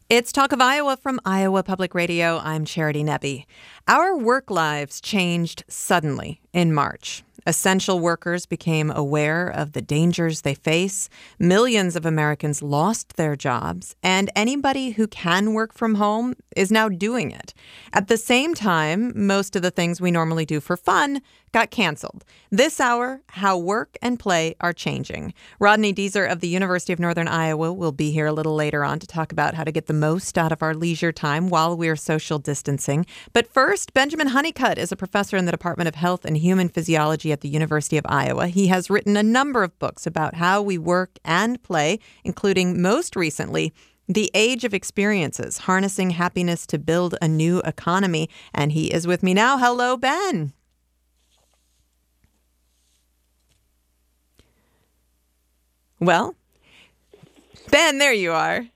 It's Talk of Iowa from Iowa Public Radio. I'm Charity Nebbe. Our work lives changed suddenly in March. Essential workers became aware of the dangers they face. Millions of Americans lost their jobs, and anybody who can work from home is now doing it. At the same time, most of the things we normally do for fun got canceled. This hour, how work and play are changing. Rodney Deezer of the University of Northern Iowa will be here a little later on to talk about how to get the most out of our leisure time while we're social distancing. But first, Benjamin Honeycutt is a professor in the Department of Health and Human Physiology at the University of Iowa. He has written a number of books about how we work and play, including most recently, The Age of Experiences, Harnessing Happiness to Build a New Economy. And he is with me now. Hello, Ben. Well, Ben, there you are.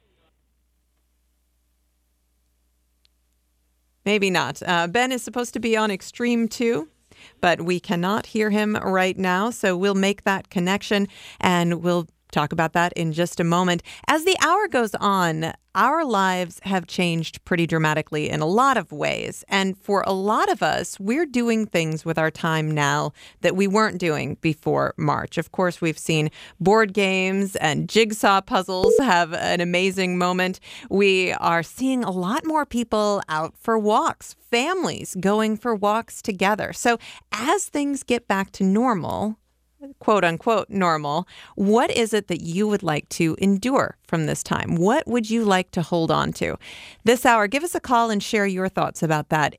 Maybe not. Ben is supposed to be on Extreme 2, but we cannot hear him right now. So we'll make that connection and we'll talk about that in just a moment. As the hour goes on, our lives have changed pretty dramatically in a lot of ways. And for a lot of us, we're doing things with our time now that we weren't doing before March. Of course, we've seen board games and jigsaw puzzles have an amazing moment. We are seeing a lot more people out for walks, families going for walks together. So as things get back to normal, quote unquote normal, what is it that you would like to endure from this time? What would you like to hold on to? This hour, give us a call and share your thoughts about that.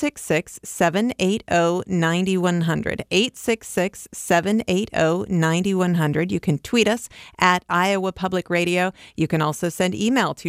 866-780-9100. 866-780-9100. You can tweet us at Iowa Public Radio. You can also send email to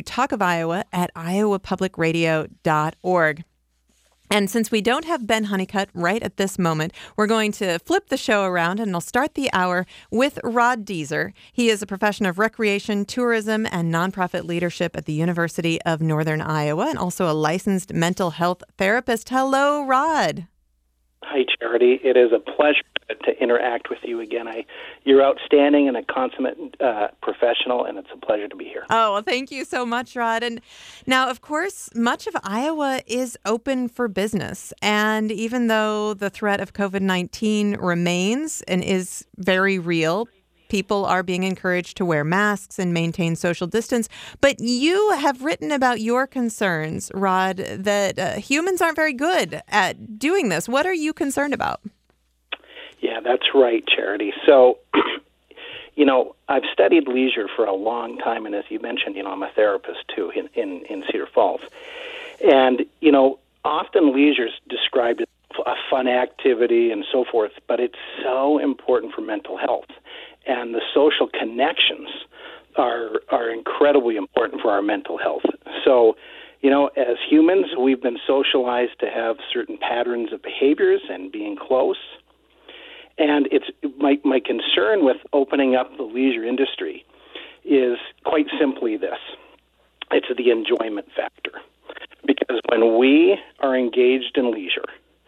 talkofiowa@iowapublicradio.org. And since we don't have Ben Honeycutt right at this moment, we're going to flip the show around and I'll start the hour with Rod Deezer. He is a professor of recreation, tourism, and nonprofit leadership at the University of Northern Iowa and also a licensed mental health therapist. Hello, Rod. Hi, Charity. It is a pleasure to interact with you again. You're outstanding and a consummate professional, and it's a pleasure to be here. Oh, well, thank you so much, Rod. And now, of course, much of Iowa is open for business. And even though the threat of COVID-19 remains and is very real, people are being encouraged to wear masks and maintain social distance. But you have written about your concerns, Rod, that humans aren't very good at doing this. What are you concerned about? Yeah, that's right, Charity. So, I've studied leisure for a long time, and as you mentioned, I'm a therapist too in Cedar Falls. And, often leisure is described as a fun activity and so forth, but it's so important for mental health. And the social connections are incredibly important for our mental health. So, as humans, we've been socialized to have certain patterns of behaviors and being close. And it's my concern with opening up the leisure industry is quite simply this. It's the enjoyment factor. Because when we are engaged in leisure,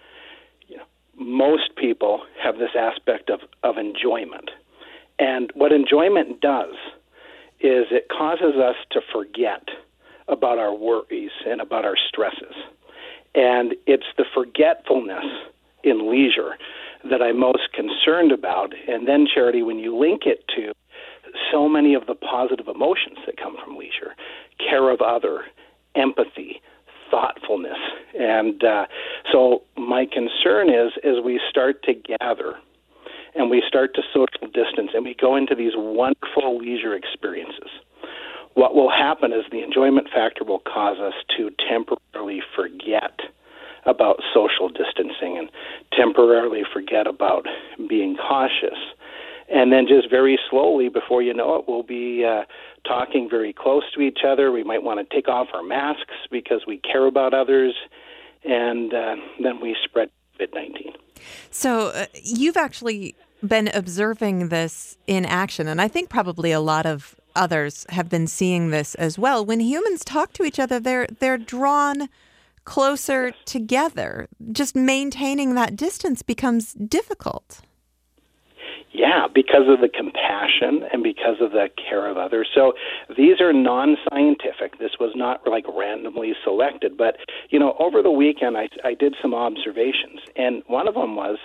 most people have this aspect of enjoyment. And what enjoyment does is it causes us to forget about our worries and about our stresses. And it's the forgetfulness in leisure that I'm most concerned about. And then, Charity, when you link it to so many of the positive emotions that come from leisure, care of other, empathy, thoughtfulness. And so my concern is as we start to gather and we start to social distance and we go into these wonderful leisure experiences, what will happen is the enjoyment factor will cause us to temporarily forget about social distancing and temporarily forget about being cautious. And then just very slowly, before you know it, we'll be talking very close to each other. We might want to take off our masks because we care about others, and then we spread COVID-19. So you've actually been observing this in action, and I think probably a lot of others have been seeing this as well. When humans talk to each other, they're drawn closer together. Just maintaining that distance becomes difficult. Yeah, because of the compassion and because of the care of others. So these are non-scientific. This was not like randomly selected. But, over the weekend I did some observations, and one of them was,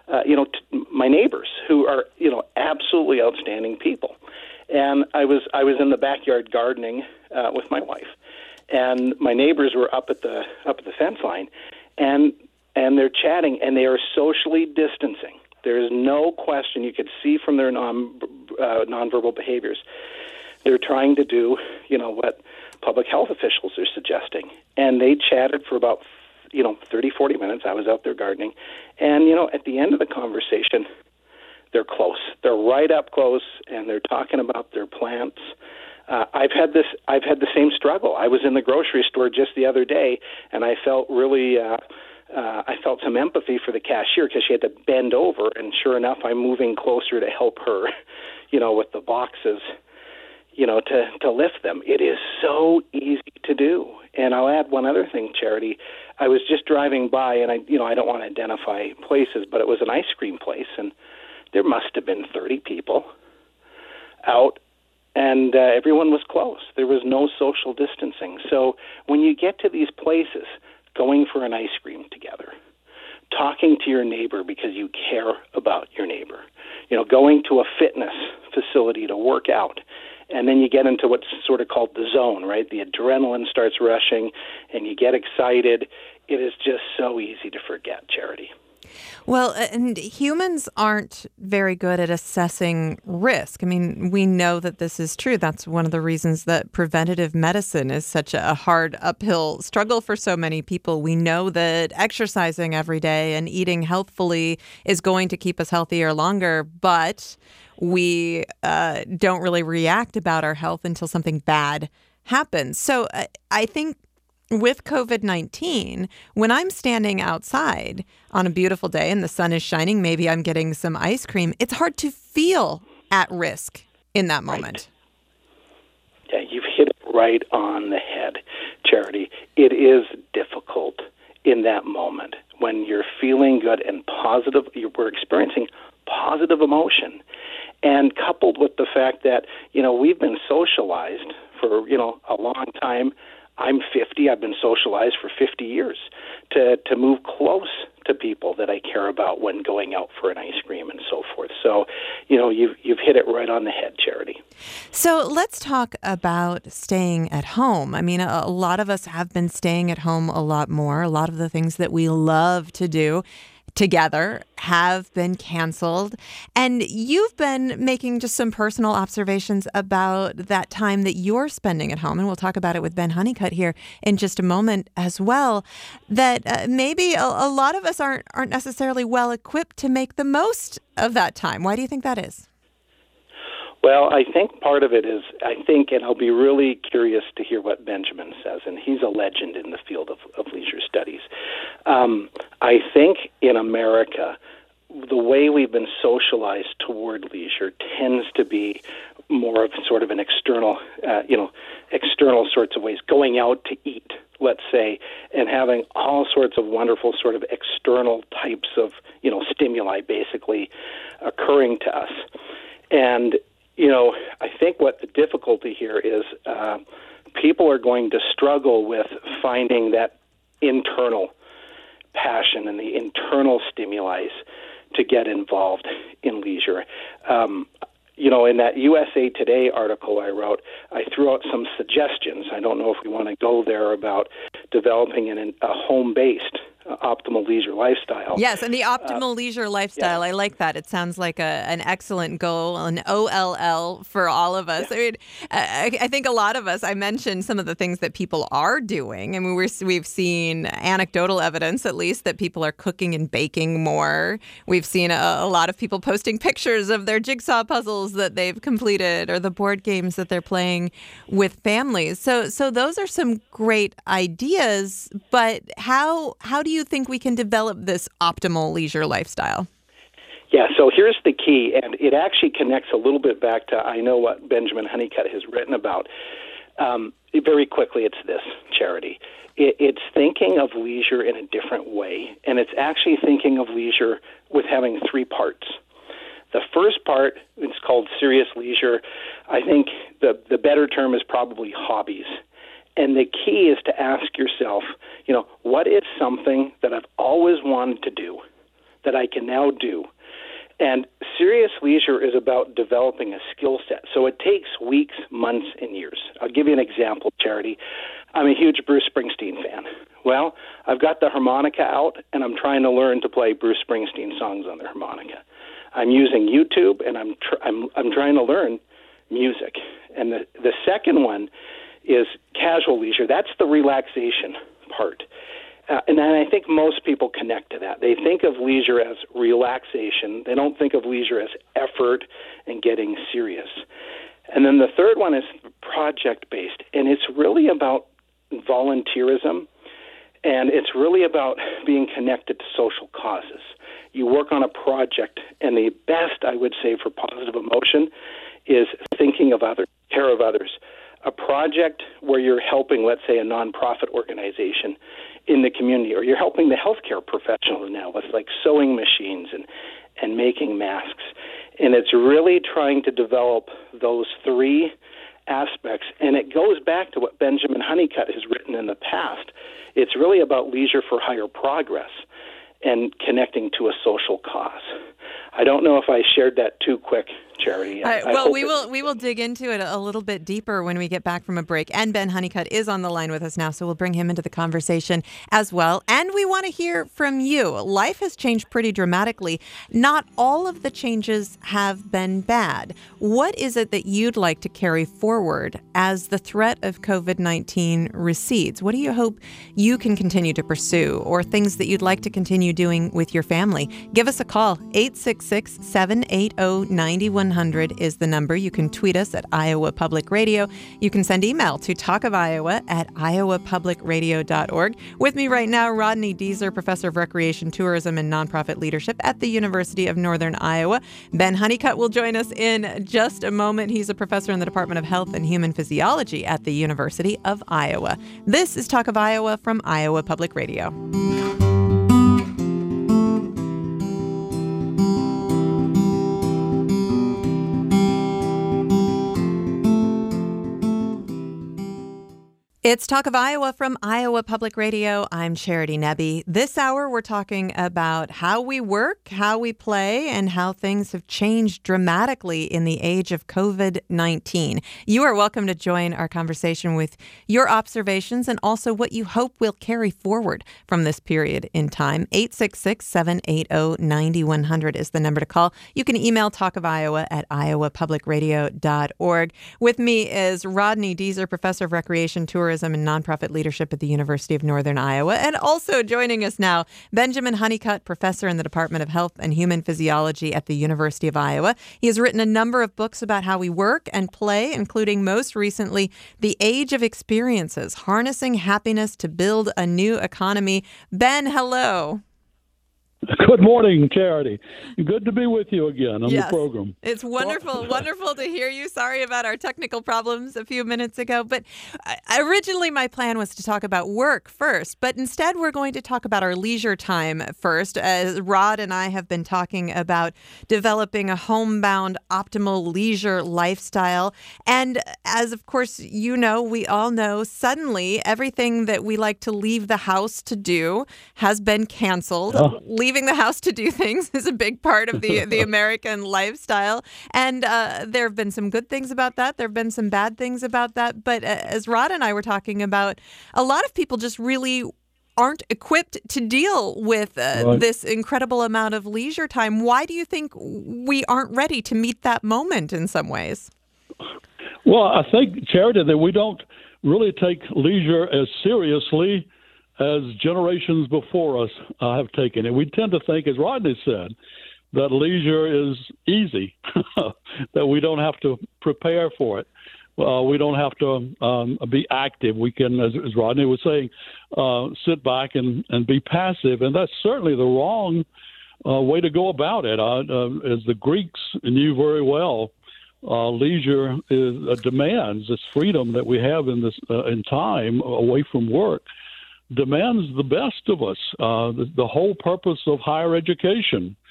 my neighbors who are, absolutely outstanding people. And I was in the backyard gardening with my wife, and my neighbors were up at the fence line, and they're chatting, and they are socially distancing. There is no question. You could see from their nonverbal behaviors. They're trying to do, what public health officials are suggesting. And they chatted for about, 30, 40 minutes. I was out there gardening. And, at the end of the conversation, they're close. They're right up close, and they're talking about their plants. I've had the same struggle. I was in the grocery store just the other day, and I felt really... I felt some empathy for the cashier because she had to bend over, and sure enough, I'm moving closer to help her, with the boxes, to lift them. It is so easy to do. And I'll add one other thing, Charity. I was just driving by, and I don't want to identify places, but it was an ice cream place, and there must have been 30 people out, and everyone was close. There was no social distancing. So when you get to these places, going for an ice cream together, talking to your neighbor because you care about your neighbor, going to a fitness facility to work out, and then you get into what's sort of called the zone, right? The adrenaline starts rushing, and you get excited. It is just so easy to forget, Charity. Well, and humans aren't very good at assessing risk. I mean, we know that this is true. That's one of the reasons that preventative medicine is such a hard uphill struggle for so many people. We know that exercising every day and eating healthfully is going to keep us healthier longer, but we don't really react about our health until something bad happens. So I think with COVID-19, when I'm standing outside on a beautiful day and the sun is shining, maybe I'm getting some ice cream, it's hard to feel at risk in that moment. Right. Yeah, you've hit it right on the head, Charity. It is difficult in that moment when you're feeling good and positive. We're experiencing positive emotion. And coupled with the fact that, we've been socialized for, a long time. I'm 50. I've been socialized for 50 years to move close to people that I care about when going out for an ice cream and so forth. So, you've hit it right on the head, Charity. So let's talk about staying at home. I mean, a lot of us have been staying at home a lot more. A lot of the things that we love to do together have been canceled. And you've been making just some personal observations about that time that you're spending at home. And we'll talk about it with Ben Honeycutt here in just a moment as well, that maybe a lot of us aren't necessarily well equipped to make the most of that time. Why do you think that is? Well, I think part of it is, and I'll be really curious to hear what Benjamin says, and he's a legend in the field of leisure studies. I think in America, the way we've been socialized toward leisure tends to be more of sort of an external sorts of ways, going out to eat, let's say, and having all sorts of wonderful sort of external types of, stimuli basically occurring to us. And I think what the difficulty here is people are going to struggle with finding that internal passion and the internal stimuli to get involved in leisure. In that USA Today article I wrote, I threw out some suggestions. I don't know if we want to go there about developing a home-based optimal leisure lifestyle. Yes, and the optimal leisure lifestyle, yeah. I like that. It sounds like an excellent goal, an OLL for all of us. Yeah. I mean, I think a lot of us, I mentioned some of the things that people are doing. I mean, we've seen anecdotal evidence, at least, that people are cooking and baking more. We've seen a lot of people posting pictures of their jigsaw puzzles that they've completed or the board games that they're playing with families. So those are some great ideas, but how do you think we can develop this optimal leisure lifestyle? Yeah, so here's the key, and it actually connects a little bit back to, I know what Benjamin Honeycutt has written about. Very quickly, it's this, Charity. It's thinking of leisure in a different way, and it's actually thinking of leisure with having three parts. The first part is called serious leisure. I think the better term is probably hobbies. And the key is to ask yourself, what is something that I've always wanted to do that I can now do? And serious leisure is about developing a skill set. So it takes weeks, months, and years. I'll give you an example, Charity. I'm a huge Bruce Springsteen fan. Well, I've got the harmonica out, and I'm trying to learn to play Bruce Springsteen songs on the harmonica. I'm using YouTube, and I'm trying to learn music. And the second one is casual leisure. That's the relaxation part. And I think most people connect to that. They think of leisure as relaxation. They don't think of leisure as effort and getting serious. And then the third one is project-based, and it's really about volunteerism, and it's really about being connected to social causes. You work on a project, and the best, I would say, for positive emotion is thinking of others, care of others. A project where you're helping, let's say, a nonprofit organization in the community, or you're helping the healthcare professionals now with like sewing machines and making masks. And it's really trying to develop those three aspects. And it goes back to what Benjamin Honeycutt has written in the past. It's really about leisure for higher progress and connecting to a social cause. I don't know if I shared that too quick, Charity. We will dig into it a little bit deeper when we get back from a break. And Ben Honeycutt is on the line with us now, so we'll bring him into the conversation as well. And we want to hear from you. Life has changed pretty dramatically. Not all of the changes have been bad. What is it that you'd like to carry forward as the threat of COVID-19 recedes? What do you hope you can continue to pursue, or things that you'd like to continue doing with your family? Give us a call. 866-780-9100 is the number. You can tweet us at Iowa Public Radio. You can send email to talkofiowa@iowapublicradio.org. With me right now, Rodney Deezer, professor of recreation, tourism, and nonprofit leadership at the University of Northern Iowa. Ben Honeycutt will join us in just a moment. He's a professor in the Department of Health and Human Physiology at the University of Iowa. This is Talk of Iowa from Iowa Public Radio. It's Talk of Iowa from Iowa Public Radio. I'm Charity Nebbe. This hour, we're talking about how we work, how we play, and how things have changed dramatically in the age of COVID-19. You are welcome to join our conversation with your observations and also what you hope will carry forward from this period in time. 866-780-9100 is the number to call. You can email talkofiowa@iowapublicradio.org. With me is Rodney Deezer, professor of recreation, tourism, and nonprofit leadership at the University of Northern Iowa. And also joining us now, Benjamin Honeycutt, professor in the Department of Health and Human Physiology at the University of Iowa. He has written a number of books about how we work and play, including most recently, The Age of Experiences, Harnessing Happiness to Build a New Economy. Ben, hello. Good morning, Charity. Good to be with you again on the program. It's wonderful to hear you. Sorry about our technical problems a few minutes ago. But originally my plan was to talk about work first, but instead we're going to talk about our leisure time first. As Rod and I have been talking about developing a homebound, optimal leisure lifestyle. And as, of course, you know, we all know, suddenly everything that we like to leave the house to do has been canceled. Leaving the house to do things is a big part of the American lifestyle. And there have been some good things about that. There have been some bad things about that. But as Rod and I were talking about, a lot of people just really aren't equipped to deal with this incredible amount of leisure time. Why do you think we aren't ready to meet that moment in some ways? Well, I think, Charity, that we don't really take leisure as seriously as generations before us have taken it. We tend to think, as Rodney said, that leisure is easy, that we don't have to prepare for it. We don't have to be active. We can, as Rodney was saying, sit back and be passive. And that's certainly the wrong way to go about it. As the Greeks knew very well, leisure demands this freedom that we have in time away from work. Demands the best of us. The whole purpose of higher education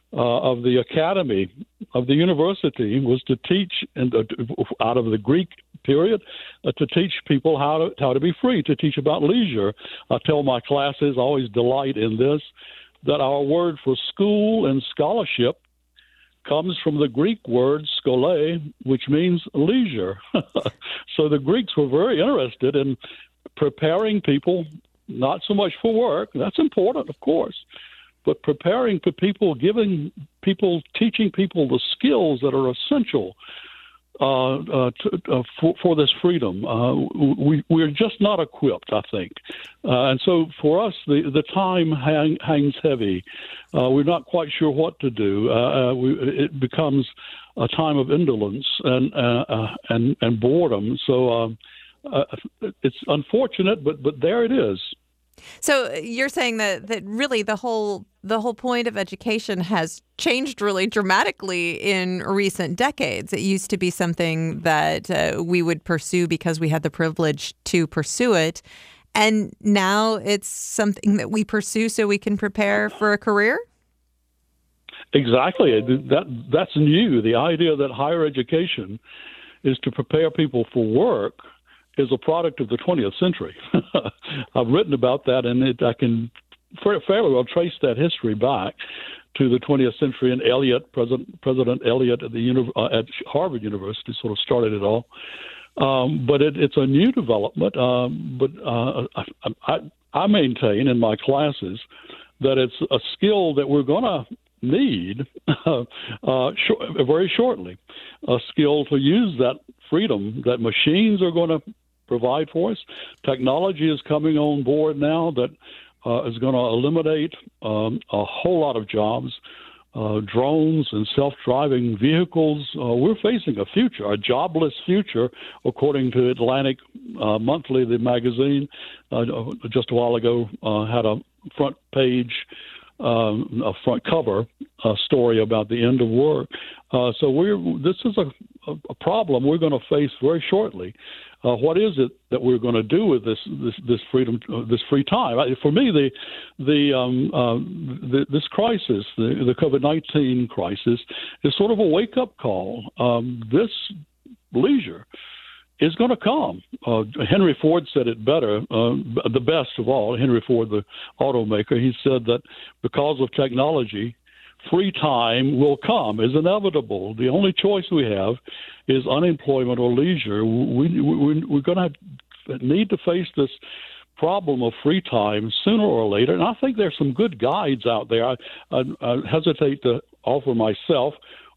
of the academy of the university was to teach, out of the Greek period, to teach people how to be free, to teach about leisure. I tell my classes, I always delight in this, that our word for school and scholarship comes from the Greek word skole, which means leisure. So the Greeks were very interested in preparing people, not so much for work, that's important, of course, but preparing for people, giving people, teaching people the skills that are essential for this freedom. We're just not equipped, I think. And so for us, the time hangs heavy. We're not quite sure what to do. It becomes a time of indolence and boredom. So it's unfortunate, but there it is. So you're saying that really the whole point of education has changed really dramatically in recent decades. It used to be something that we would pursue because we had the privilege to pursue it. And now it's something that we pursue so we can prepare for a career? Exactly. That's new. The idea that higher education is to prepare people for work is a product of the 20th century. I've written about that, and I can fairly well trace that history back to the 20th century. And Eliot, President Eliot at Harvard University, sort of started it all. But it's a new development. But I maintain in my classes that it's a skill that we're going to need very shortly, a skill to use that freedom that machines are going to provide for us. Technology is coming on board now that is going to eliminate a whole lot of jobs. Drones and self-driving vehicles. We're facing a jobless future, according to Atlantic Monthly, the magazine, just a while ago had a front page, a front cover story about the end of work. So this is a problem we're going to face very shortly. What is it that we're going to do with this freedom, this free time? For me, this crisis, the COVID-19 crisis, is sort of a wake-up call. This leisure is going to come. Henry Ford said it better, the best of all. Henry Ford, the automaker, he said that because of technology, free time will come, is inevitable. The only choice we have is unemployment or leisure. We're going to need to face this problem of free time sooner or later. And I think there's some good guides out there. I hesitate to offer myself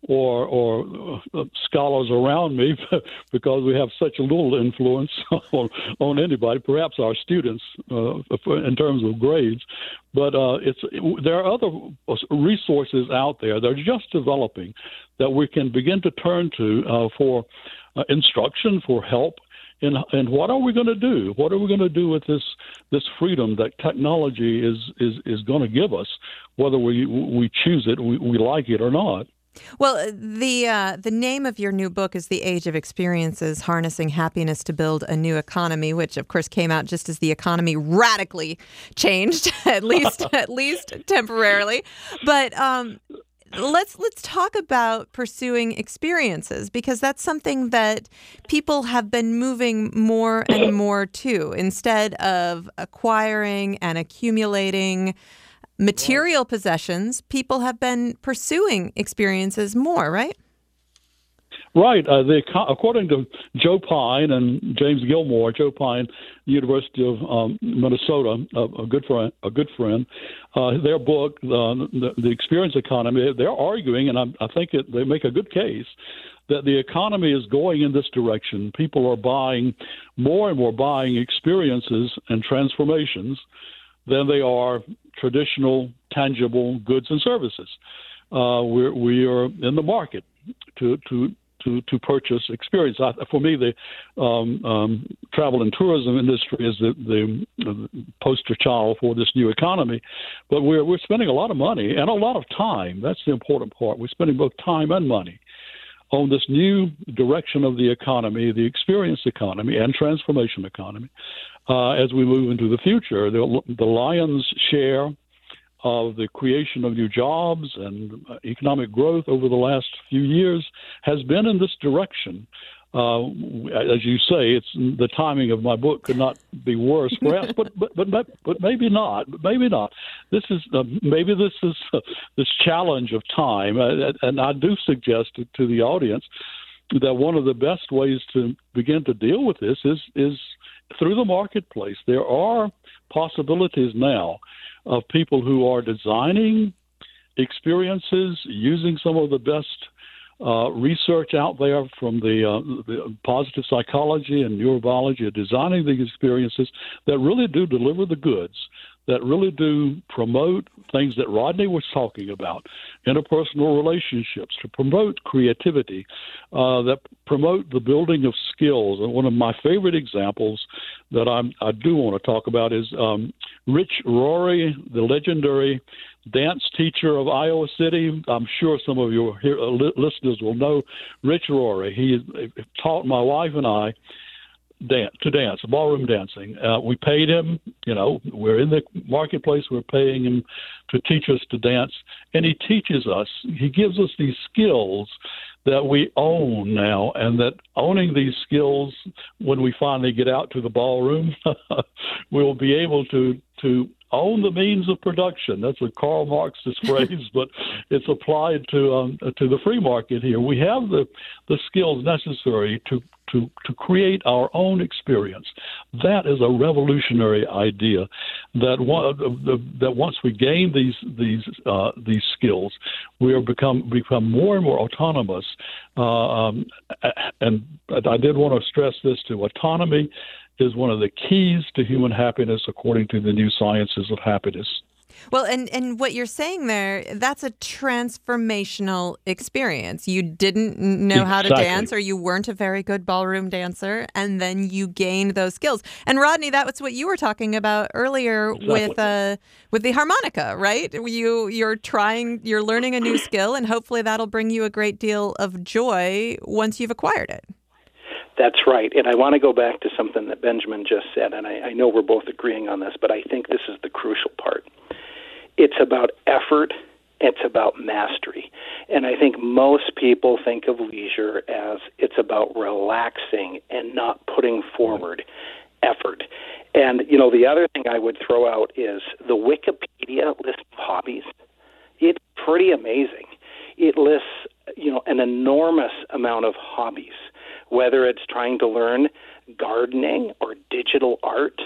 or scholars around me because we have such a little influence on anybody, perhaps our students in terms of grades. But there are other resources out there that are just developing that we can begin to turn to for instruction, for help. And what are we going to do? What are we going to do with this freedom that technology is going to give us, whether we choose it, we like it or not? Well, the name of your new book is The Age of Experiences, Harnessing Happiness to Build a New Economy, which, of course, came out just as the economy radically changed, at least temporarily. But let's talk about pursuing experiences, because that's something that people have been moving more and more to. Instead of acquiring and accumulating material possessions, people have been pursuing experiences more, right? Right. According to Joe Pine and James Gilmore, Joe Pine, University of Minnesota, a good friend, their book, The Experience Economy, they're arguing, and I think they make a good case, that the economy is going in this direction. People are buying more and more experiences and transformations than they are traditional, tangible goods and services. We are in the market to purchase experience. For me, the travel and tourism industry is the poster child for this new economy. But we're spending a lot of money and a lot of time. That's the important part. We're spending both time and money on this new direction of the economy, the experience economy and transformation economy. As we move into the future, the lion's share of the creation of new jobs and economic growth over the last few years has been in this direction. As you say, it's the timing of my book could not be worse, perhaps, but maybe not. Maybe not. This is this challenge of time, and I do suggest to the audience that one of the best ways to begin to deal with this is through the marketplace. There are possibilities now of people who are designing experiences using some of the best research out there from the positive psychology and neurobiology of designing these experiences that really do deliver the goods, that really do promote things that Rodney was talking about, interpersonal relationships, to promote creativity, that promote the building of skills. And one of my favorite examples that I do want to talk about is Rich Rory, the legendary dance teacher of Iowa City. I'm sure some of your listeners will know Rich Rory. He taught my wife and I to dance, ballroom dancing. We paid him, we're in the marketplace, we're paying him to teach us to dance, and he teaches us, he gives us these skills that we own now, and that owning these skills, when we finally get out to the ballroom, we'll be able to own the means of production. That's a Karl Marxist phrase, but it's applied to the free market here. We have the skills necessary to create our own experience. That is a revolutionary idea. That once we gain these skills, we are become more and more autonomous. And I did want to stress this too. Autonomy is one of the keys to human happiness, according to the new sciences of happiness. Well, and what you're saying there, that's a transformational experience. You didn't know how to dance, or you weren't a very good ballroom dancer, and then you gained those skills. And Rodney, that was what you were talking about earlier with the harmonica, right? You're learning a new skill, and hopefully that'll bring you a great deal of joy once you've acquired it. That's right. And I want to go back to something that Benjamin just said, and I know we're both agreeing on this, but I think this is the crucial part. It's about effort. It's about mastery. And I think most people think of leisure as it's about relaxing and not putting forward effort. And, the other thing I would throw out is the Wikipedia list of hobbies. It's pretty amazing. It lists, an enormous amount of hobbies, whether it's trying to learn gardening or digital art,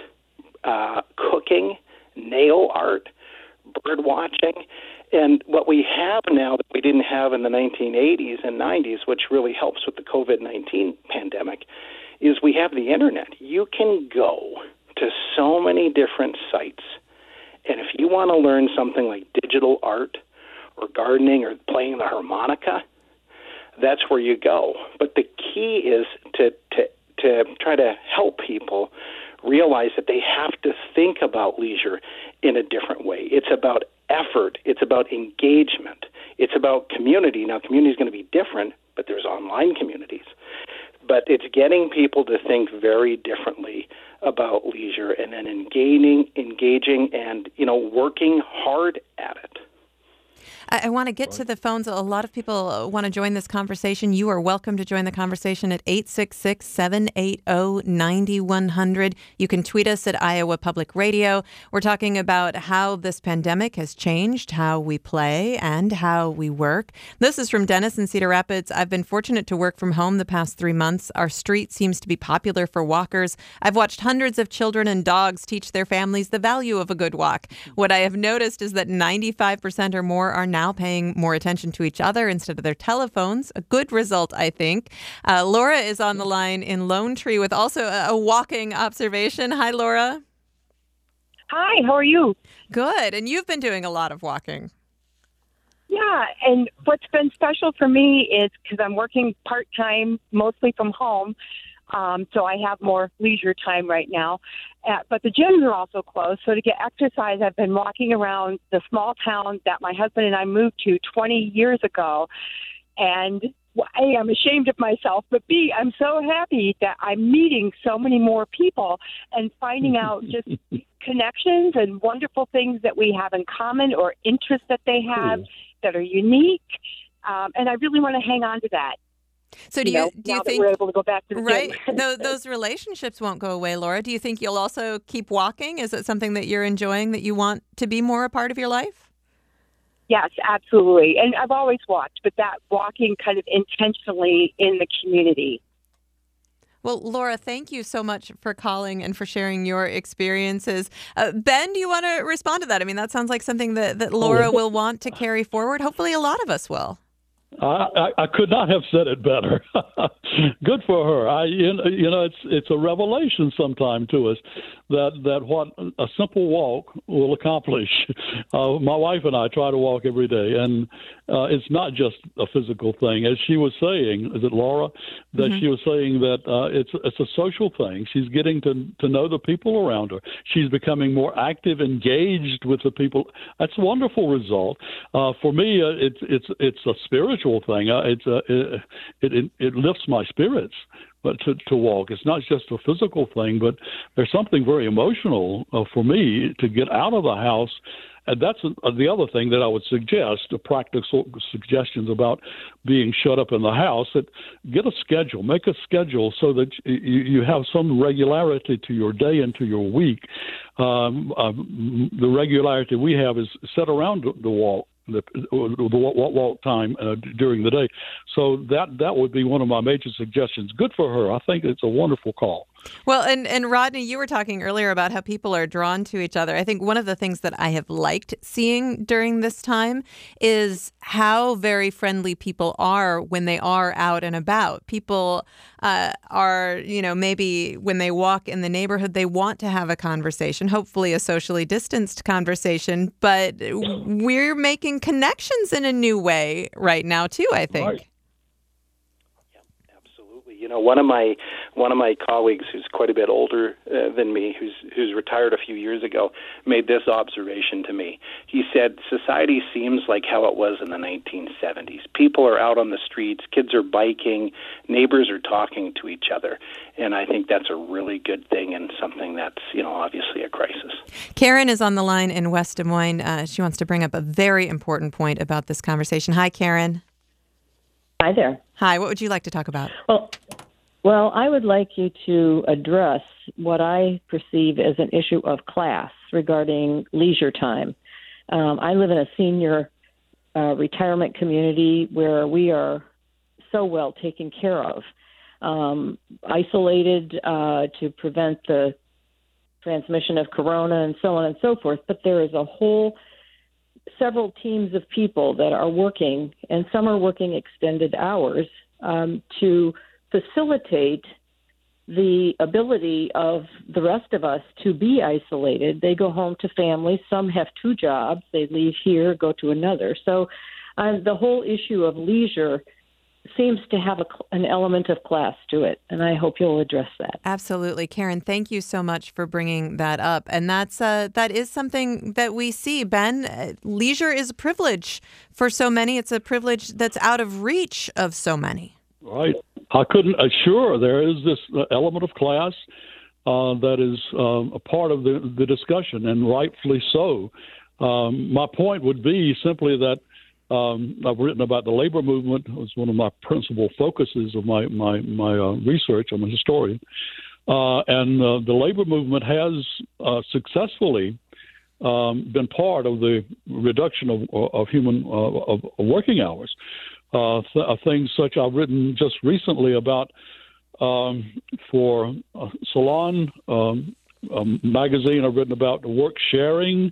cooking, nail art, bird watching. And what we have now that we didn't have in the 1980s and 90s, which really helps with the COVID-19 pandemic, is we have the internet. You can go to so many different sites. And if you want to learn something like digital art or gardening or playing the harmonica, that's where you go. But the key is to try to help people realize that they have to think about leisure in a different way. It's about effort. It's about engagement. It's about community. Now, community is going to be different, but there's online communities. But it's getting people to think very differently about leisure and then engaging and, working hard at it. I want to get to the phones. A lot of people want to join this conversation. You are welcome to join the conversation at 866-780-9100. You can tweet us at Iowa Public Radio. We're talking about how this pandemic has changed how we play and how we work. This is from Dennis in Cedar Rapids. I've been fortunate to work from home the past 3 months. Our street seems to be popular for walkers. I've watched hundreds of children and dogs teach their families the value of a good walk. What I have noticed is that 95% or more are now paying more attention to each other instead of their telephones. A good result, I think. Laura is on the line in Lone Tree with also a walking observation. Hi, Laura. Hi, how are you? Good. And you've been doing a lot of walking. Yeah, and what's been special for me is because I'm working part-time, mostly from home, so I have more leisure time right now. But the gyms are also closed, so to get exercise, I've been walking around the small town that my husband and I moved to 20 years ago, and A, I'm ashamed of myself, but B, I'm so happy that I'm meeting so many more people and finding out just connections and wonderful things that we have in common or interests that they have that are unique. And I really want to hang on to that. So do you think we're able to go back to the gym? Those relationships won't go away, Laura? Do you think you'll also keep walking? Is it something that you're enjoying, that you want to be more a part of your life? Yes, absolutely. And I've always walked, but that walking kind of intentionally in the community. Well, Laura, thank you so much for calling and for sharing your experiences. Ben, do you want to respond to that? I mean, that sounds like something that Laura will want to carry forward. Hopefully a lot of us will. I could not have said it better. Good for her. It's a revelation sometime to us that what a simple walk will accomplish. My wife and I try to walk every day, and it's not just a physical thing. As she was saying, is it Laura? That she was saying that it's a social thing. She's getting to know the people around her. She's becoming more active, engaged with the people. That's a wonderful result. For me, it's a spiritual thing. It lifts my spirits. But to walk, it's not just a physical thing, but there's something very emotional for me to get out of the house. And that's the other thing that I would suggest, practical suggestions about being shut up in the house, that get a schedule, make a schedule so that you have some regularity to your day and to your week. The regularity we have is set around the walk. The walk time during the day. So that would be one of my major suggestions. Good for her. I think it's a wonderful call. Well, and Rodney, you were talking earlier about how people are drawn to each other. I think one of the things that I have liked seeing during this time is how very friendly people are when they are out and about. People are, maybe when they walk in the neighborhood, they want to have a conversation, hopefully a socially distanced conversation, but we're making connections in a new way right now, too, I think. Right. One of my colleagues, who's quite a bit older than me, who's retired a few years ago, made this observation to me. He said, society seems like how it was in the 1970s. People are out on the streets, kids are biking, neighbors are talking to each other, and I think that's a really good thing and something that's, obviously a crisis. Karen is on the line in West Des Moines. She wants to bring up a very important point about this conversation. Hi, Karen. Hi there. Hi, what would you like to talk about? Well, I would like you to address what I perceive as an issue of class regarding leisure time. I live in a senior retirement community where we are so well taken care of, isolated to prevent the transmission of corona and so on and so forth. But there is several teams of people that are working, and some are working extended hours to facilitate the ability of the rest of us to be isolated. They go home to families. Some have two jobs. They leave here, go to another. So the whole issue of leisure seems to have an element of class to it, and I hope you'll address that. Absolutely. Karen, thank you so much for bringing that up. And that is something that we see, Ben. Leisure is a privilege for so many. It's a privilege that's out of reach of so many. Right. I couldn't assure there is this element of class that is a part of the discussion, and rightfully so. My point would be simply that I've written about the labor movement. It was one of my principal focuses of my research. I'm a historian. And the labor movement has successfully been part of the reduction of human working hours. Things such I've written just recently about for Salon magazine. I've written about the work sharing,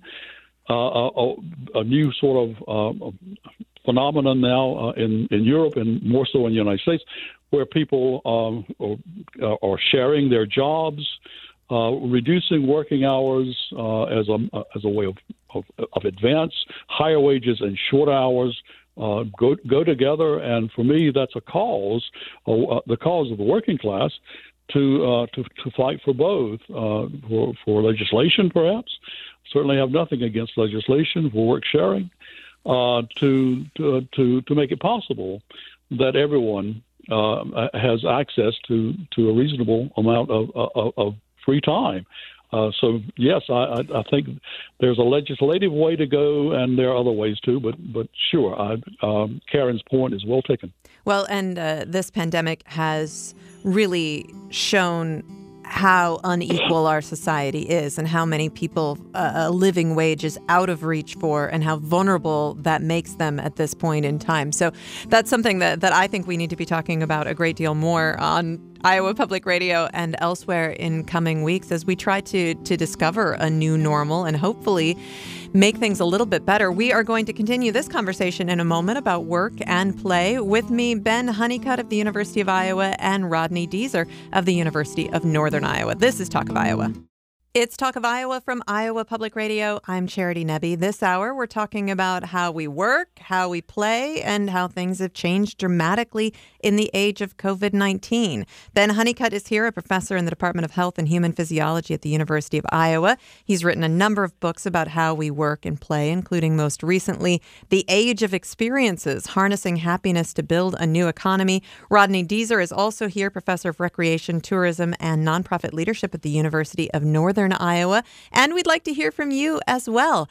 a new sort of phenomenon now in Europe and more so in the United States, where people are sharing their jobs, reducing working hours as a way of advance, higher wages and shorter hours. Go together, and for me, that's a cause, the cause of the working class, to fight for both, for legislation, perhaps. Certainly have nothing against legislation for work sharing, to make it possible that everyone has access to a reasonable amount of free time. So yes, I think there's a legislative way to go, and there are other ways too. But sure, Karen's point is well taken. Well, and this pandemic has really shown how unequal our society is and how many people a living wage is out of reach for and how vulnerable that makes them at this point in time. So that's something that I think we need to be talking about a great deal more on Iowa Public Radio and elsewhere in coming weeks as we try to discover a new normal and hopefully make things a little bit better. We are going to continue this conversation in a moment about work and play. With me, Ben Honeycutt of the University of Iowa and Rodney Deezer of the University of Northern Iowa. This is Talk of Iowa. It's Talk of Iowa from Iowa Public Radio. I'm Charity Nebbe. This hour, we're talking about how we work, how we play, and how things have changed dramatically in the age of COVID-19. Ben Honeycutt is here, a professor in the Department of Health and Human Physiology at the University of Iowa. He's written a number of books about how we work and play, including most recently, The Age of Experiences, Harnessing Happiness to Build a New Economy. Rodney Deezer is also here, professor of recreation, tourism, and nonprofit leadership at the University of Northern Iowa. And we'd like to hear from you as well.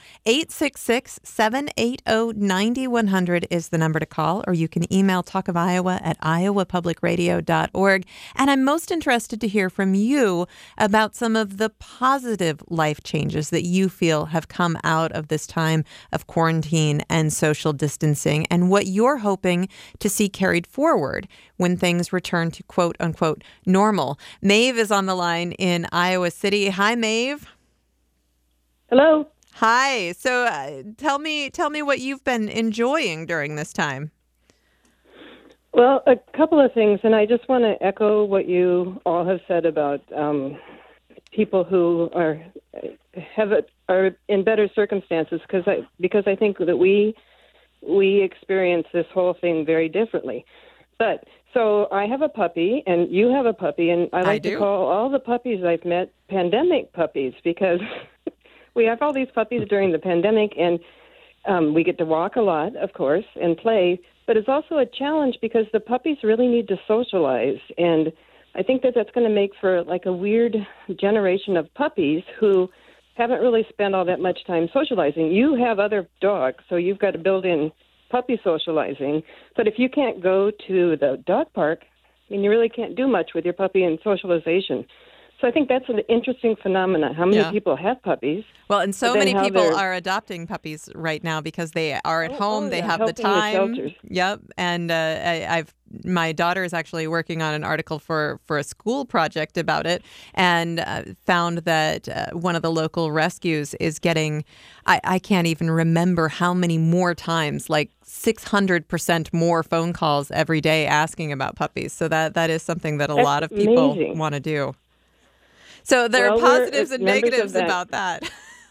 866-780-9100 is the number to call, or you can email talkofiowa@iowapublicradio.org. And I'm most interested to hear from you about some of the positive life changes that you feel have come out of this time of quarantine and social distancing, and what you're hoping to see carried forward when things return to quote unquote normal. Maeve is on the line in Iowa City. Hi, Maeve. Hello. Hi. So tell me what you've been enjoying during this time. Well, a couple of things, and I just want to echo what you all have said about people who are in better circumstances, because I think that we experience this whole thing very differently. But so I have a puppy, and you have a puppy, and I like to call all the puppies I've met pandemic puppies, because we have all these puppies during the pandemic, and we get to walk a lot, of course, and play. But it's also a challenge because the puppies really need to socialize, and I think that that's going to make for like a weird generation of puppies who haven't really spent all that much time socializing. You have other dogs, so you've got to build in puppy socializing. But if you can't go to the dog park, I mean, you really can't do much with your puppy in socialization. So I think that's an interesting phenomenon. How many people have puppies? Well, and so many people are adopting puppies right now because they are at home. They have the time. Yep. And my daughter is actually working on an article for a school project about it, and found that one of the local rescues is getting, I can't even remember how many more times, like 600% more phone calls every day asking about puppies. So that is something that a lot of people want to do. So there are positives and negatives about that.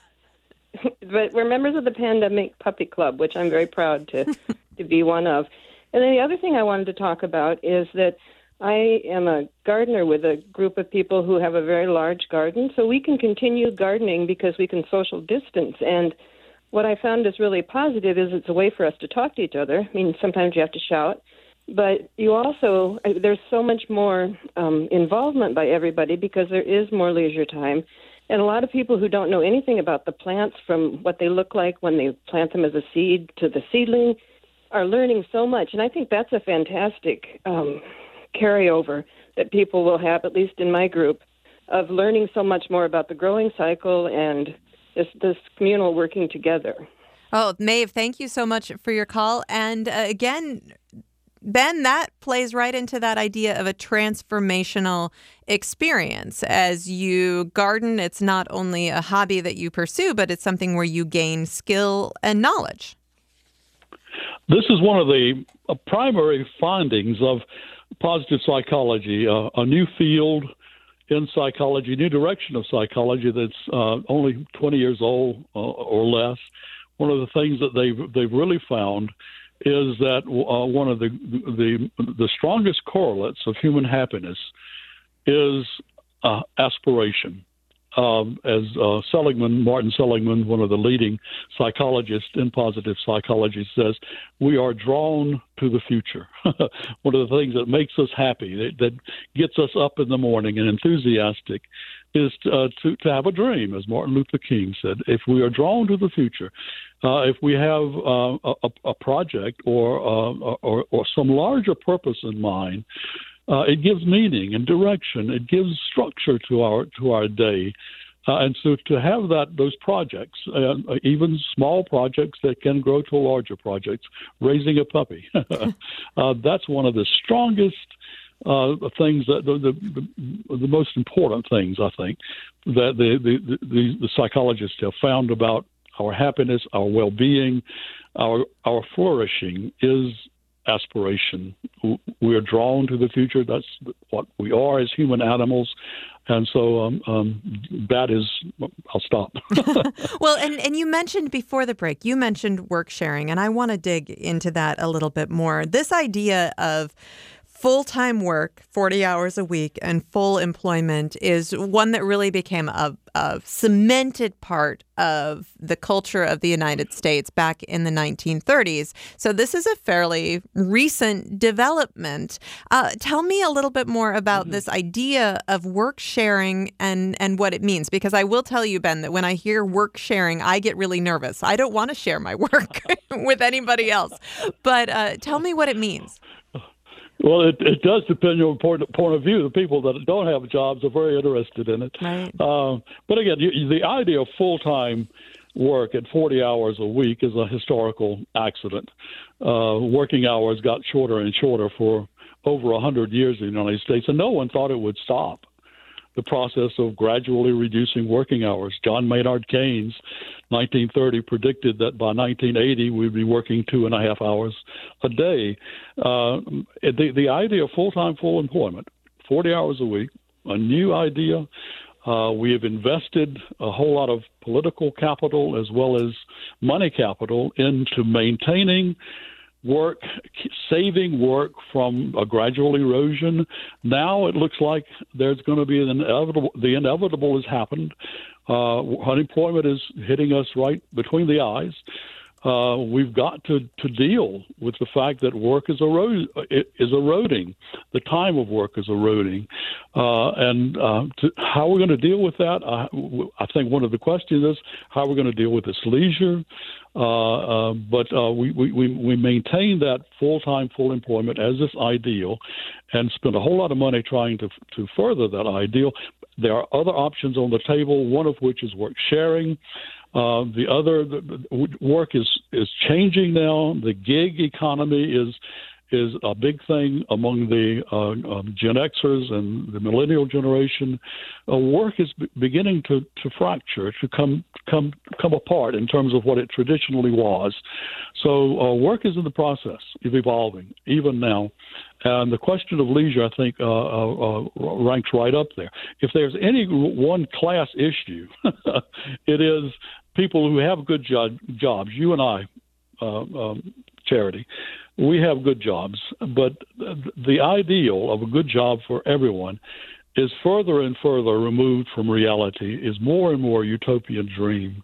But we're members of the Pandemic Puppy Club, which I'm very proud to be one of. And then the other thing I wanted to talk about is that I am a gardener with a group of people who have a very large garden. So we can continue gardening because we can social distance. And what I found is really positive is it's a way for us to talk to each other. I mean, sometimes you have to shout. But you also, there's so much more involvement by everybody because there is more leisure time. And a lot of people who don't know anything about the plants, from what they look like when they plant them as a seed to the seedling, are learning so much. And I think that's a fantastic carryover that people will have, at least in my group, of learning so much more about the growing cycle and this communal working together. Oh, Maeve, thank you so much for your call. And again, Ben, that plays right into that idea of a transformational experience. As you garden, it's not only a hobby that you pursue, but it's something where you gain skill and knowledge. This is one of the primary findings of positive psychology, a new field in psychology, new direction of psychology that's only 20 years old or less. One of the things that they've really found is that one of the strongest correlates of human happiness is aspiration. as Martin Seligman, one of the leading psychologists in positive psychology, says, we are drawn to the future. One of the things that makes us happy, that gets us up in the morning and enthusiastic, is to have a dream, as Martin Luther King said. If we are drawn to the future, if we have a project or some larger purpose in mind, it gives meaning and direction. It gives structure to our day. And so to have those projects, even small projects that can grow to larger projects, raising a puppy, that's one of the strongest things, that the most important things, I think, that the psychologists have found about our happiness, our well-being, our flourishing is aspiration. We are drawn to the future. That's what we are as human animals. And so that is, I'll stop. Well, and you mentioned before the break, you mentioned work sharing, and I want to dig into that a little bit more. This idea of full-time work, 40 hours a week, and full employment is one that really became a cemented part of the culture of the United States back in the 1930s. So this is a fairly recent development. Tell me a little bit more about this idea of work sharing and what it means, because I will tell you, Ben, that when I hear work sharing, I get really nervous. I don't want to share my work with anybody else. But tell me what it means. Well, it does depend on your point of view. The people that don't have jobs are very interested in it. Right. But again, the idea of full-time work at 40 hours a week is a historical accident. Working hours got shorter and shorter for over 100 years in the United States, and no one thought it would stop. The process of gradually reducing working hours. John Maynard Keynes, 1930, predicted that by 1980 we'd be working 2.5 hours a day. The idea of full-time, full employment, 40 hours a week, a new idea. We have invested a whole lot of political capital as well as money capital into maintaining work, saving work from a gradual erosion. Now it looks like there's going to be the inevitable has happened. Unemployment is hitting us right between the eyes. We've got to deal with the fact that work is eroding. The time of work is eroding. How we're going to deal with that, I think one of the questions is how we're going to deal with this leisure. But we maintain that full-time, full employment as this ideal and spend a whole lot of money trying to further that ideal. There are other options on the table, one of which is work sharing. The other, work is changing now. The gig economy is a big thing among the Gen Xers and the millennial generation. Work is beginning to fracture, to come apart in terms of what it traditionally was. So work is in the process of evolving, even now. And the question of leisure, I think, ranks right up there. If there's any one class issue, it is people who have good jobs. You and I, Charity, we have good jobs, but the ideal of a good job for everyone is further and further removed from reality, is more and more utopian dream.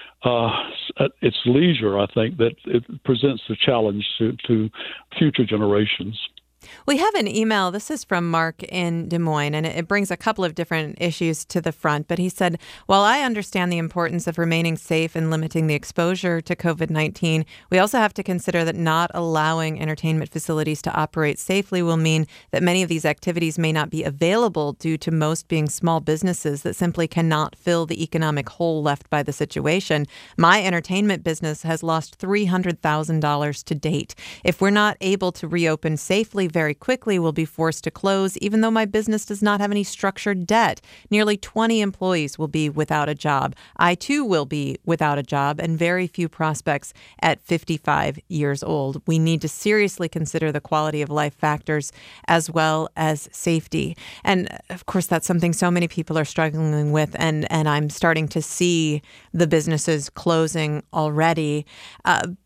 It's leisure, I think, that it presents the challenge to future generations. We have an email. This is from Mark in Des Moines, and it brings a couple of different issues to the front. But he said, while I understand the importance of remaining safe and limiting the exposure to COVID-19, we also have to consider that not allowing entertainment facilities to operate safely will mean that many of these activities may not be available due to most being small businesses that simply cannot fill the economic hole left by the situation. My entertainment business has lost $300,000 to date. If we're not able to reopen safely very quickly, we'll be forced to close, even though my business does not have any structured debt. Nearly 20 employees will be without a job. I, too, will be without a job, and very few prospects at 55 years old. We need to seriously consider the quality of life factors as well as safety. And, of course, that's something so many people are struggling with, and I'm starting to see the businesses closing already.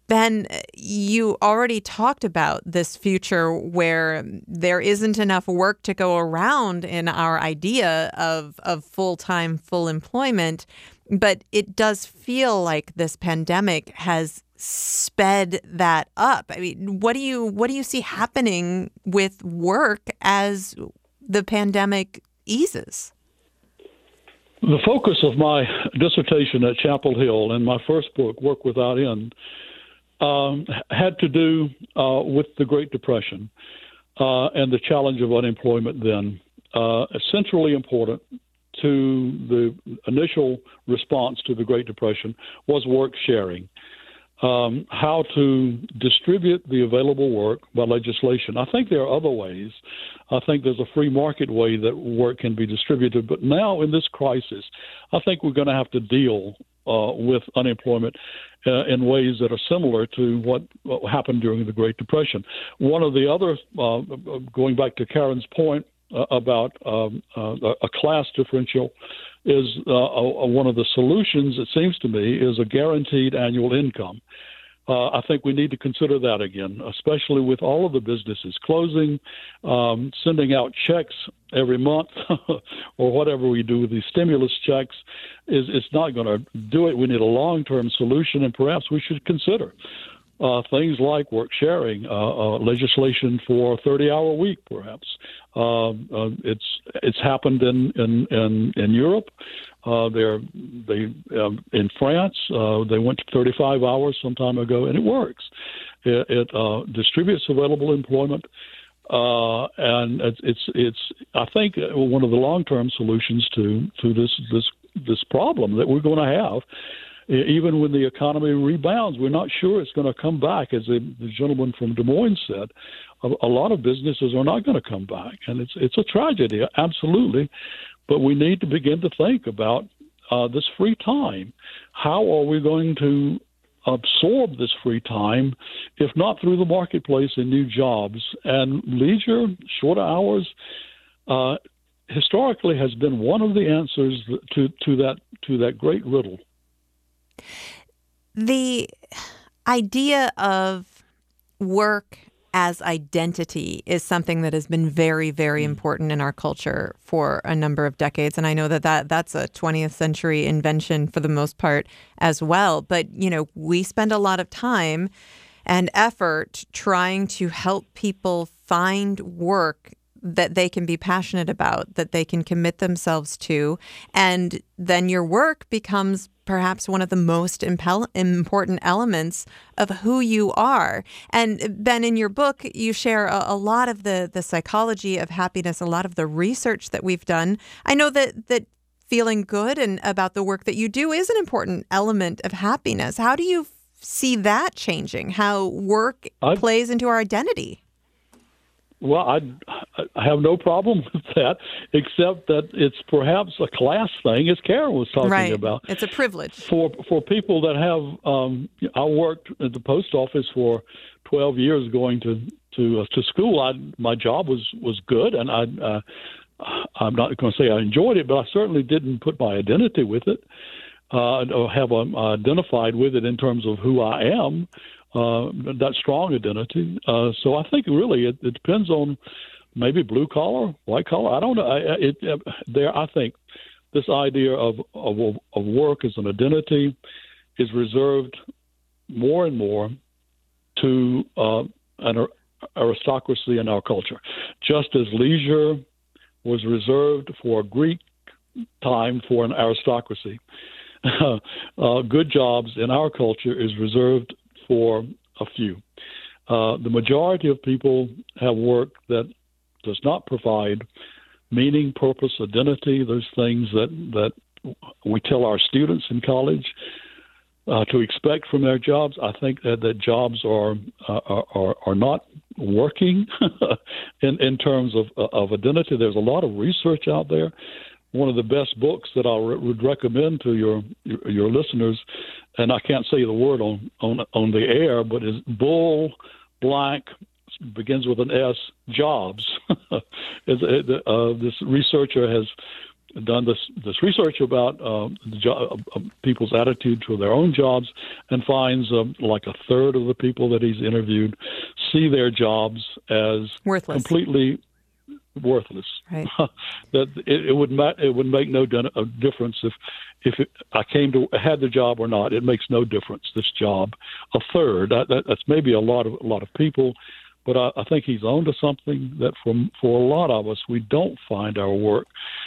Ben, you already talked about this future where there isn't enough work to go around in our idea of full-time, full employment, but it does feel like this pandemic has sped that up. I mean, what do you see happening with work as the pandemic eases? The focus of my dissertation at Chapel Hill and my first book, Work Without End, had to do with the Great Depression and the challenge of unemployment then. Essentially important to the initial response to the Great Depression was work sharing. How to distribute the available work by legislation. I think there are other ways. I think there's a free market way that work can be distributed. But now in this crisis, I think we're going to have to deal with unemployment in ways that are similar to what happened during the Great Depression. One of the other, going back to Karen's point about a class differential, is one of the solutions, it seems to me, is a guaranteed annual income. I think we need to consider that again, especially with all of the businesses closing, sending out checks every month or whatever we do with these stimulus checks. It's not going to do it. We need a long-term solution, and perhaps we should consider things like work sharing, legislation for a 30-hour week, perhaps. It's happened in Europe. In France, they went to 35 hours some time ago, and it works. It distributes available employment, and it's I think one of the long-term solutions to this problem that we're going to have. Even when the economy rebounds, we're not sure it's going to come back. As the gentleman from Des Moines said, a lot of businesses are not going to come back, and it's a tragedy, absolutely. But we need to begin to think about this free time. How are we going to absorb this free time, if not through the marketplace and new jobs? And leisure, shorter hours, historically has been one of the answers to that great riddle. The idea of work as identity is something that has been very, very important in our culture for a number of decades. And I know that's a 20th century invention for the most part as well. But, we spend a lot of time and effort trying to help people find work that they can be passionate about, that they can commit themselves to. And then your work becomes perhaps one of the most important elements of who you are. And Ben, in your book, you share a lot of the psychology of happiness, a lot of the research that we've done. I know that feeling good and about the work that you do is an important element of happiness. How do you see that changing, how work plays into our identity? Well, I have no problem with that, except that it's perhaps a class thing, as Karen was talking about. It's a privilege. For people that have, I worked at the post office for 12 years going to school. My job was good, and I'm not going to say I enjoyed it, but I certainly didn't put my identity with it or have identified with it in terms of who I am. That strong identity. So I think really it depends on maybe blue collar, white collar. I don't know. I think this idea of work as an identity is reserved more and more to an aristocracy in our culture, just as leisure was reserved for Greek time for an aristocracy. Good jobs in our culture is reserved for a few. The majority of people have work that does not provide meaning, purpose, identity. Those things that we tell our students in college to expect from their jobs. I think that jobs are not working in terms of identity. There's a lot of research out there. One of the best books that I would recommend to your listeners, and I can't say the word on the air, but is Bull Blank, begins with an S, Jobs. This researcher has done this research about people's attitude to their own jobs, and finds like a third of the people that he's interviewed see their jobs as worthless, completely worthless. Right. That it would make no difference if I had the job or not. It makes no difference. This job, a third. That's maybe a lot of people. But I think he's on to something that for a lot of us, we don't find our work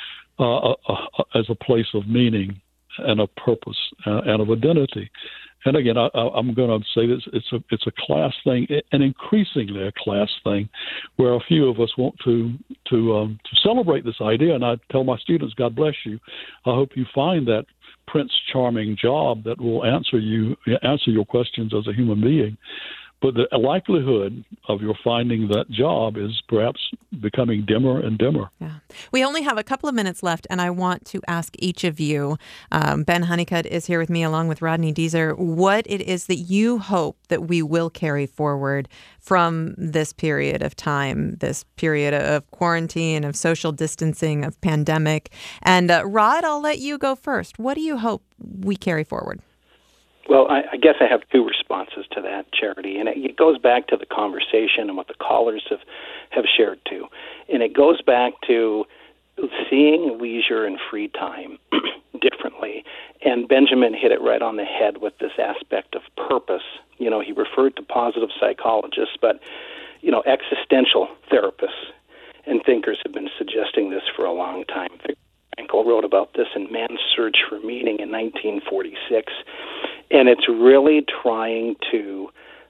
as a place of meaning and of purpose and of identity. And again, I'm going to say this: it's a class thing, and increasingly a class thing, where a few of us want to celebrate this idea. And I tell my students, God bless you. I hope you find that Prince Charming job that will answer your questions as a human being. But the likelihood of your finding that job is perhaps becoming dimmer and dimmer. Yeah. We only have a couple of minutes left, and I want to ask each of you, Ben Honeycutt is here with me along with Rodney Deezer, what it is that you hope that we will carry forward from this period of time, this period of quarantine, of social distancing, of pandemic. And Rod, I'll let you go first. What do you hope we carry forward? Well, I guess I have two responses to that, Charity, and it goes back to the conversation and what the callers have shared too. And it goes back to seeing leisure and free time differently. And Benjamin hit it right on the head with this aspect of purpose. You know, he referred to positive psychologists, but, you know, existential therapists and thinkers have been suggesting this for a long time. Frankl wrote about this in Man's Search for Meaning in 1946. And it's really trying to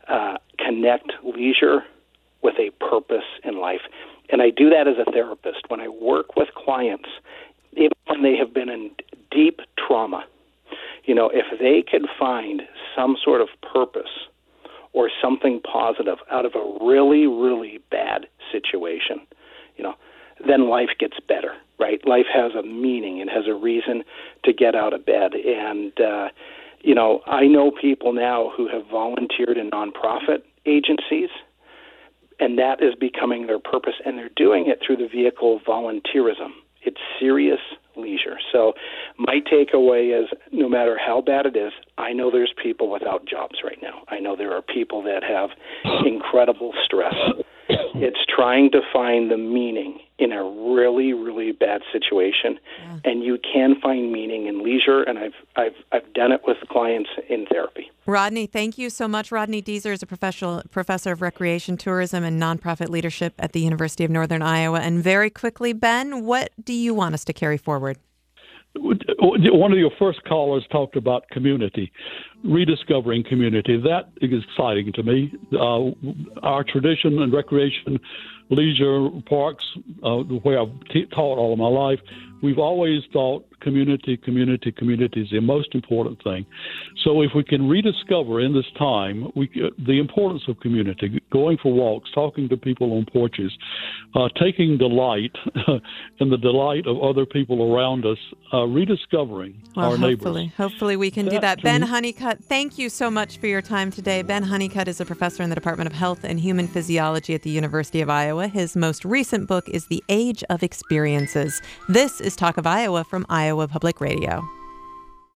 connect leisure with a purpose in life. And I do that as a therapist. When I work with clients, even when they have been in deep trauma, you know, if they can find some sort of purpose or something positive out of a really, really bad situation, you know, then life gets better, right? Life has a meaning. It has a reason to get out of bed. And, you know, I know people now who have volunteered in nonprofit agencies, and that is becoming their purpose, and they're doing it through the vehicle of volunteerism. It's serious leisure. So my takeaway is, no matter how bad it is, I know there's people without jobs right now. I know there are people that have incredible stress. It's trying to find the meaning in a really, really bad situation, and you can find meaning in leisure, and I've done it with clients in therapy. Rodney, thank you so much. Rodney Deezer is a professor of recreation, tourism, and nonprofit leadership at the University of Northern Iowa. And very quickly, Ben, what do you want us to carry forward? One of your first callers talked about community, rediscovering community. That is exciting to me. Our tradition and recreation, leisure parks, where I've taught all of my life, we've always thought community is the most important thing. So if we can rediscover in this time the importance of community, going for walks, talking to people on porches, taking delight in the delight of other people around us, rediscovering our neighbors. Hopefully we can do that. Ben Honeycutt, thank you so much for your time today. Ben Honeycutt is a professor in the Department of Health and Human Physiology at the University of Iowa. His most recent book is The Age of Experiences. This is Talk of Iowa from Iowa Public Radio.